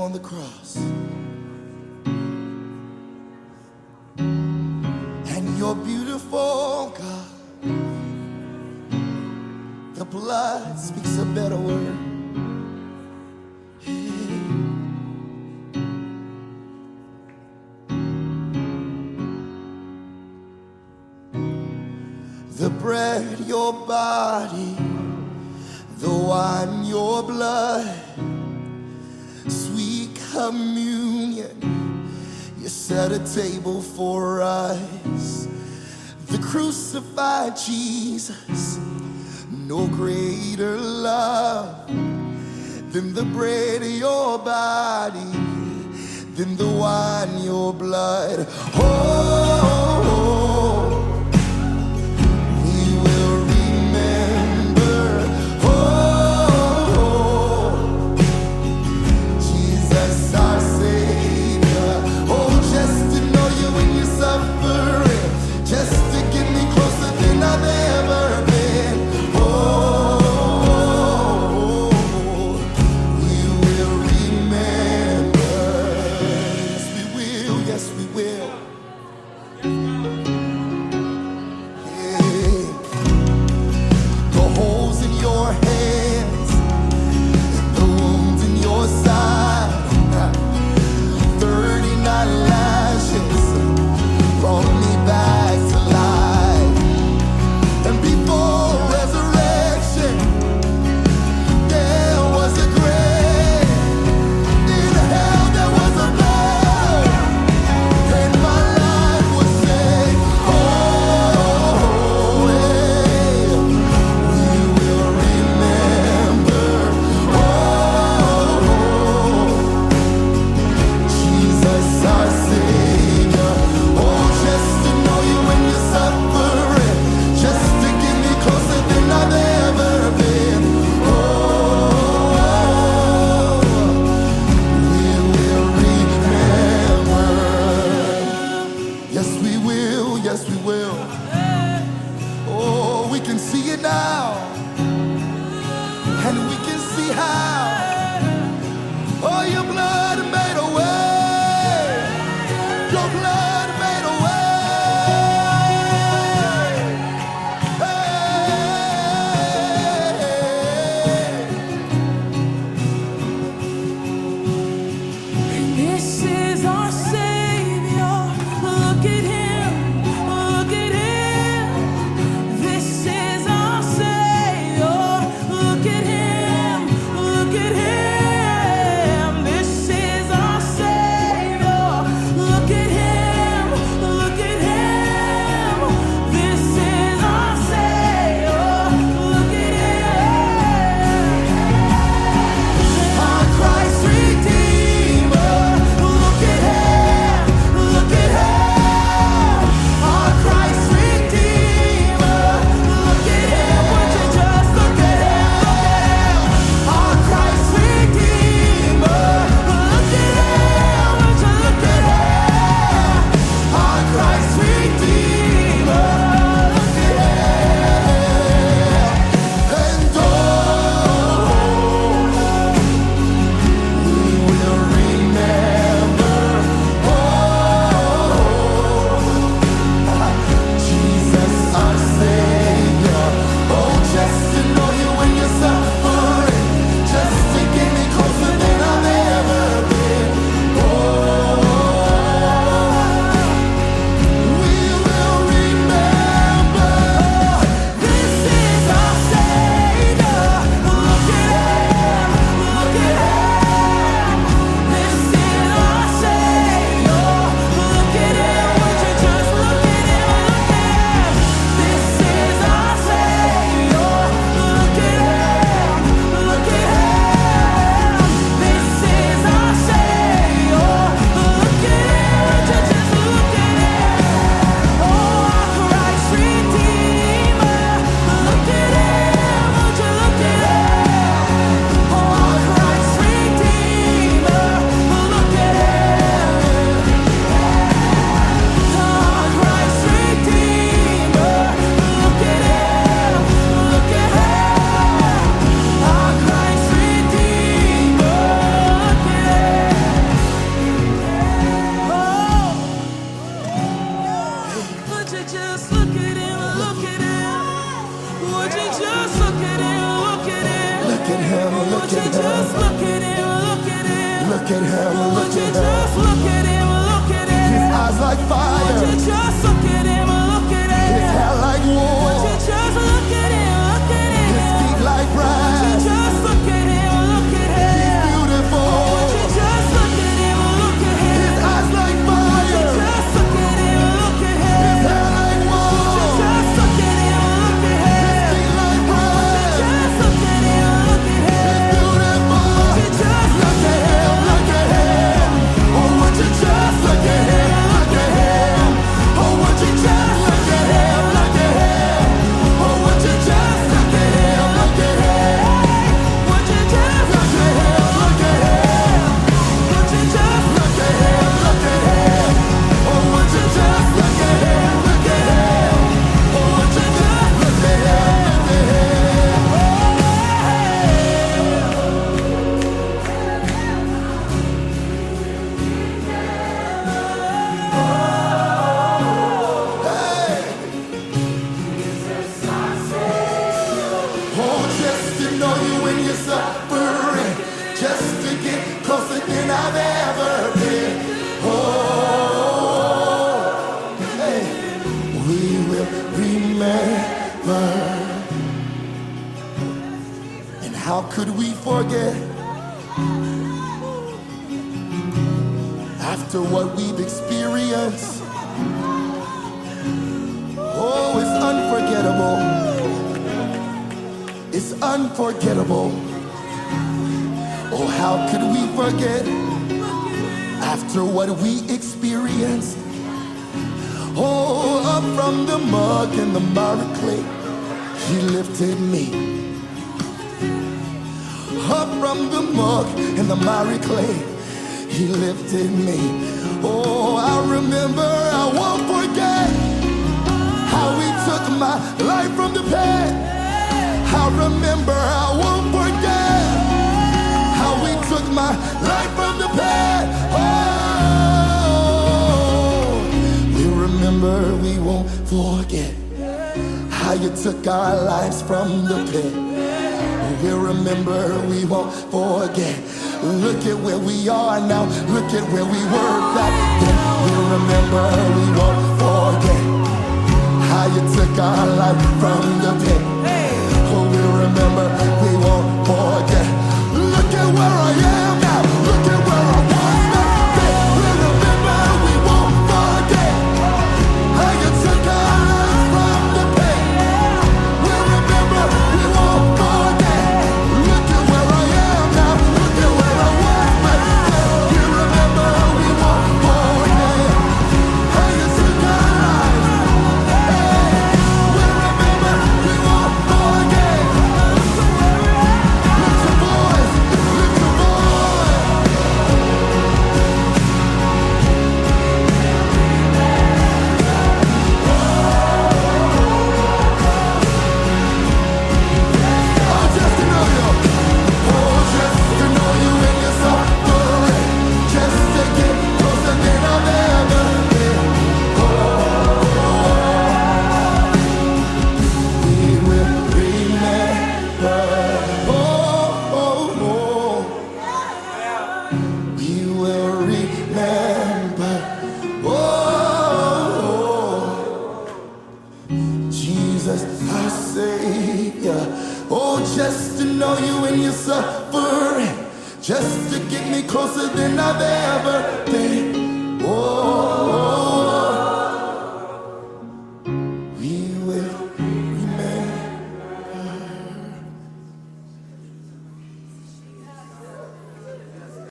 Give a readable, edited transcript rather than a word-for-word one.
on the cross. And you're beautiful, God. The blood speaks a better word. The bread, your body, the wine, your blood, sweet communion, you set a table for us. The crucified Jesus, no greater love than the bread, your body, than the wine, your blood. Oh, yes, we will. him, look at him. Just look at him, look at him. Look at him, look at Just him. look at him, look at him. His eyes like fire, Just look at him, look at him. his hair like wool, Just look at him, look at him. his feet like brass. Just look at him, look at him. He's beautiful. Just look at him, look at him. His eyes like fire, Just look at him, look at him. his hair like wool, Just look at him, look at him. his feet like brass. Just look at him, look at him. He's beautiful. Just Look at him, look at him. Oh, would you just look at him, look at him. Oh, would you just look at him, look at him. Oh, would you just look at him, look at him. would you just Look at him, look at him. would you just Look at him, look at him. Oh, would you just look at him, look at him. Oh, would you just look at him, look at him. Oh, just to know you when you're suffering, just to get closer than I've ever been. Oh, hey, we will remember. And how could we forget? After what we've experienced, oh, it's unforgettable. It's unforgettable. Oh, how could we forget after what we experienced? Oh, up from the mud and the miry clay, he lifted me. Up from the mud and the miry clay, he lifted me. Oh, I remember, I won't forget how he took my life from the pit. I remember, I won't forget how he took my life from the pit. Oh, we remember, we won't forget how you took our lives from the pit. We remember, we won't forget. Look at where we are now. Look at where we were back then. We remember, we won't forget how you took our life from the pit. Oh, we remember, we won't forget. Look at where I am now. Look at where I was back then. We remember, we won't forget how you took our lives from the pit. We remember, we won't forget. Look at where I am now. Look at where I was back then. We remember, we won't forget how you took our lives. We remember, we won't forget. Lift your voice, lift your voice. Oh, just to know you. Oh, just to know you in your suffering. Just to get closer than I've ever been. Oh, we will remember. Oh, oh, oh. We will remember. Oh, Jesus, our Savior. Oh, just to know you in your suffering. Just to get me closer than I've ever been. Oh,